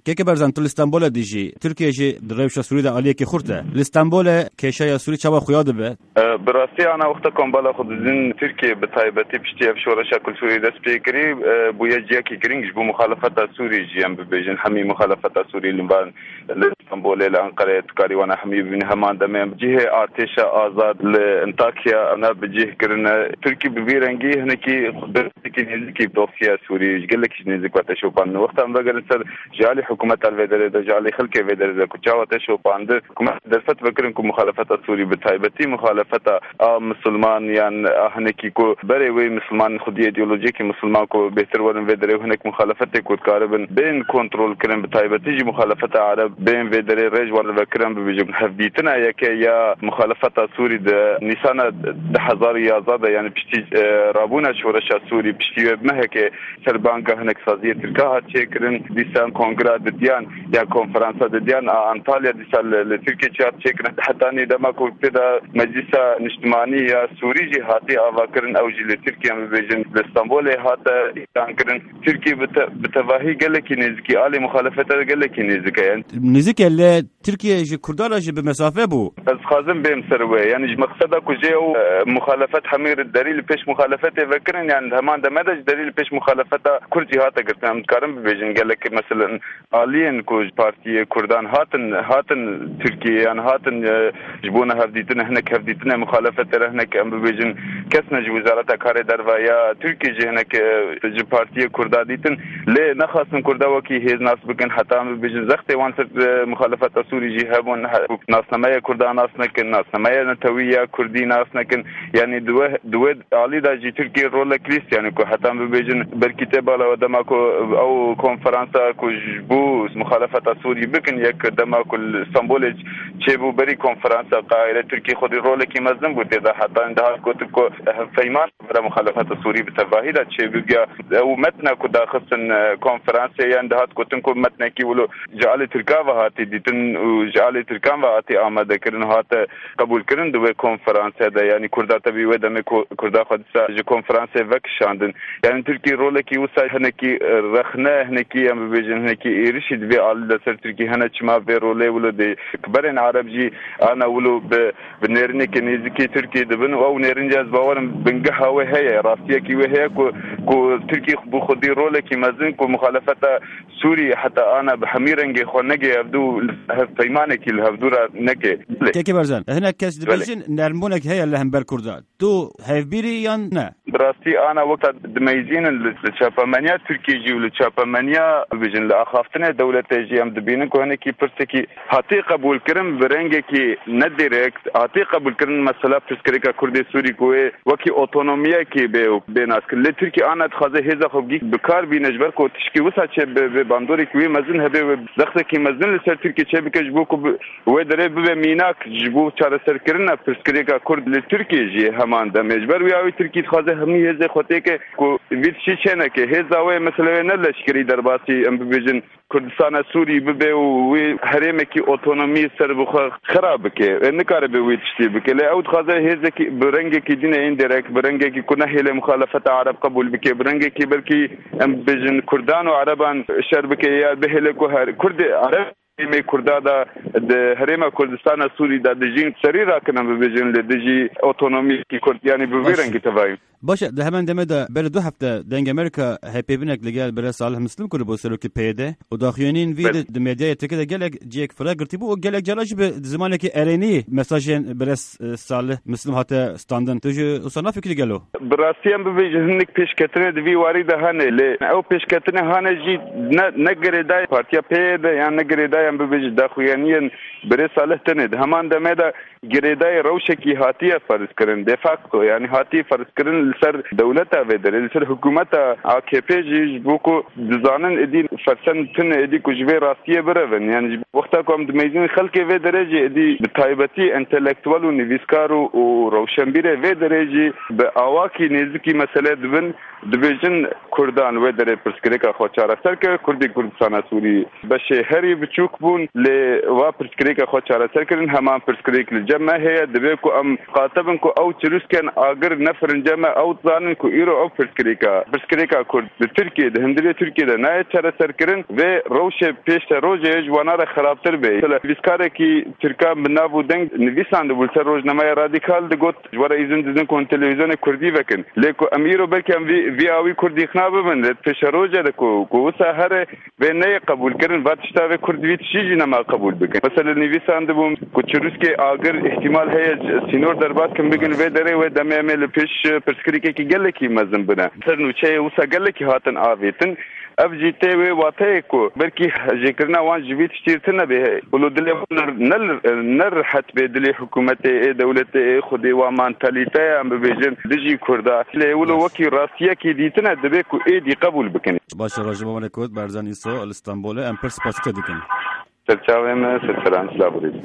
كيك برزان تو اسطنبول ديجي تركيا جي دريوش سوري دا عليه كي خورته اسطنبول كيشا سوري تشوا خياد به براسي انا وقتكم بالا خدزين تركيا بتايبتي بشتي بشورشا كل سوري داس بيكري بويا جيكي جرينج بو مخالفه سوري جيم بيجن حمي مخالفه سوري لبنان اسطنبول لانقره تكاري وانا حمي بن همان دم جهه ارتش آزاد لانطاكيا انا بجيه كرنا تركي ببيرنجي هنكي خدتي نزكي دوسيا سوري قال لك نزك وتشوفان وقت ام بقى جالي حكومه الفيدراليه جالي خلك فيدراليه كجاوه تشوفان حكومه درفت بكرنكم مخالفه سوري بتايبتي مخالفه مسلمان يعني هنكي كو بري وي مسلمان خدي ايديولوژيكي مسلمان كو بهتر ورن فيدراليه هناك مخالفه كو تقاربن بين كنترول كرم بتايبتي مخالفه عرب بين فيدراليه ريج ورن بكرم بيجي حفديتنا يا مخالفه سوري نيسان دحزاري ازاد يعني بشتي رابونا شورشا سوري بشتي ما هيك سربانغا هناك سازيه تركها تشكرن ديسان كونغرا ديان يا كونفرنسا ديان انطاليا ديسال تركيا تشكرن حتى اني دما كنت مجلس اجتماعي سوري جهاتي افكرن اوجي لتركيا بيجن اسطنبول هذا كان تركيا بتواهي قال لك نزكي علي مخالفته قال لك نزكي يعني نزكي اللي تركيا جي كردالا جي بمسافه بو بس خازم بهم سروي يعني مقصدك كجيو مخالفه حمير الدليل بيش مخالفته فكرن يعني همان ده مدى دليل بيش مخالفته كل جهات قرتهم كارم بيجن قال لك مثلا الين كوج بارتي كردان هاتن تركيا يعني هاتن جبونا هفديتنا هناك هفديتنا مخالفه هناك ام بيجن كسنج وزاره كار دروا يا تركيا جي هناك جي بارتي كردا ديتن ليه نخاصن كردا وكي هيز ناس بكن حتى ام بيجن زخت وان مخالفه سوري جي هبون ناس نمايا كردا ناس نكن ناس نمايا نتويه كردي ناس نكن يعني دو علي دا جي تركيا رول كريست يعني كو حتى ام بيجن بالكتاب على دماكو او كونفرنسا كو جبو مخالفه سوري بكن يك دماكو اسطنبول تشيبو بري كونفرنسا قاهره تركيا خد رول كي مزن بوده حتى عندها كو فيمان برا مخالفه سوري بتباهي دا تشيبو او متنا كو داخسن كونفرنسا عندها كو متنا كي ولو جعل تركا وهاتي ديتن وجعل تركا وهاتي اماده كرن هات قبول كرن دو كونفرنسا دا يعني كردا تبي ودم كردا خد جي كونفرنسا وكشاندن يعني تركي رول كي وسا هنكي رخنا هنكي ام بيجن هنكي يرشد بي على سر تركي هنا تشما في رول ولو دي كبرن عربجي انا ولو بنيرني كنيزكي تركي دبن او نيرنجاز باورن بنقها وهي راسيه كي وهي كو تركي بو خدي رول كي مازن كو مخالفه سوري حتى انا بحميرنجي خونجي يبدو فيمانك الهفدورا نكي كيكي برزان هنا كاس دبلجن نرمونك هي اللي هم بالكردات تو هيفبيريان نا براسي انا وقت دميزين الشابامانيا تركي جي والشابامانيا بيجن لاخافتنا دوله جي ام دبينك وهنكي برسكي هاتي قبول كرم برنجكي نديركت هاتي قبول كرم مساله فسكريكا كردي سوري كوي وكي اوتونوميا كي بيناس كل تركي انا تخازه هزا خوجي بكار بينجبر كو تشكي وسا تشي باندوري كوي مزن هبه زخت كي مزن لسر تركي تشي بكجبوكو ودري بميناك جبو چار سر كرنا فسكريكا كرد لتركي جي همان ده مجبر وياوي تركي تخازه همي هزا خوتي كي كو ويت شي چنه كي هزا وي مثلا نلشكري درباسي ام بيجن كردستان سوري ببه و حريمكي اوتونومي سر بخ خراب كي نكار به ويتشتي بكله او خازه هزكي برنگكي دين انديركت برنگكي كنا هله مخالفه عرب قبول بكي برنگكي بلكي ام بيجن كردان وعربان شربكي يا بهله كو كرد عرب می کردا دا هرما کردستان سوری دا دجین سری را کنم ببیجن لدجی اوتونومی کی کردیانی بویرنگی تبایم باشه ده همان دمه دا بل 2 هفته دنگ امریکا هپیبنک لگال بر صالح مسلم کرد بو سروک پیده و داخیونین وید د مدیا تکده گلک جیک فراگرتی بو گلک جلاج به زمانه کی ارینی مساجن بر صالح مسلم هات استاندن توجه اصلا فکری گلو براسیم ببیجن نک پیشکتنه دی واری ده هنه ل او پیشکتنه هنه جی نگریدای پارتیا پیده یا نگریدای ام ببیج داخویانین بر صالح تند همان دمه دا گریدای روشکی هاتیه فرض کرن د فاکتو یعنی هاتی فرض کرن سر دولتا و در سر حکومتا AKP جی بوکو دزانن ادی فرسن تن ادی کوجوی راستیه برون یعنی وقتا کوم د میزان خلک و درجه دی بتایبتی انتلیکتوال و نویسکار و روشنبیر و درجه به اواکی نزدیکی مسئله دبن دبیجن کردان و در پرسکریکا خواچاره سر که کردی کردستان سوری بشه هری بچوک بون ل و پرسکریکا خواچاره سر کردن همان پرسکریک الجمع هي دبی کو ام قاطبن کو او چروسکن اگر نفر جمع او زانن کو ایرو او پرسکریکا کرد د ترکیه د هندری ترکیه د نه چر سر کردن و روش پیش روزه جوانار خرابتر به ویسکاره کی ترکا بنابو دنگ نویسان د ولتر روزنامه رادیکال د گوت جوړه ایزن د کون تلویزیون کردی وکن لیکو امیرو بلکې وی اوی کردی خنابه من پیش روزه د کو سحر و نه قبول کردن بعد شتاوه کردی چیزی نه قبول بکن مثلا نویسان د بوم کو چروسکه اگر احتمال هي سینور دربات کم بگن و دره و دمه مل پیش پرسکریکه کی گله کی مزن بنا سرنو چه وسا گله کی هاتن آویتن اب جیتے ہوئے واتے کو بلکہ ذکرنا وان جویت شتیرتنا به ولو دل نر حت به دل حکومت دولت خود و مانتالیته ام بهجن دجی کردا ولو وکی راسیه کی دیتنا دبه کو ایدی قبول بکنی باشه راجب ملکوت برزن ایسا استانبول ام پرس پاسکا دیکن سرچاوه سلام